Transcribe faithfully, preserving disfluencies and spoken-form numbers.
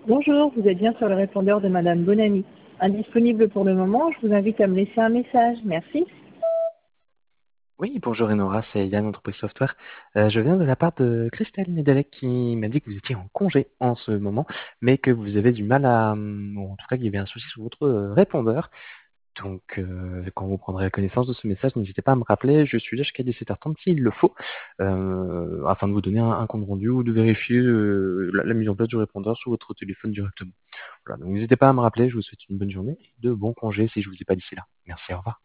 Bonjour, vous êtes bien sur le répondeur de Madame Bonamy. Indisponible pour le moment, je vous invite à me laisser un message. Merci. Oui, bonjour Enora, c'est Yann, entreprise software. Euh, je viens de la part de Christelle Nedelec qui m'a dit que vous étiez en congé en ce moment, mais que vous avez du mal à... hum, ou en tout cas qu'il y avait un souci sur votre euh, répondeur. Donc, euh, quand vous prendrez connaissance de ce message, n'hésitez pas à me rappeler, je suis là jusqu'à dix-sept heures trente s'il le faut, euh, afin de vous donner un, un compte rendu ou de vérifier euh, la, la mise en place du répondeur sur votre téléphone directement. Voilà, donc n'hésitez pas à me rappeler, je vous souhaite une bonne journée et de bons congés si je vous ai pas d'ici là. Merci, au revoir.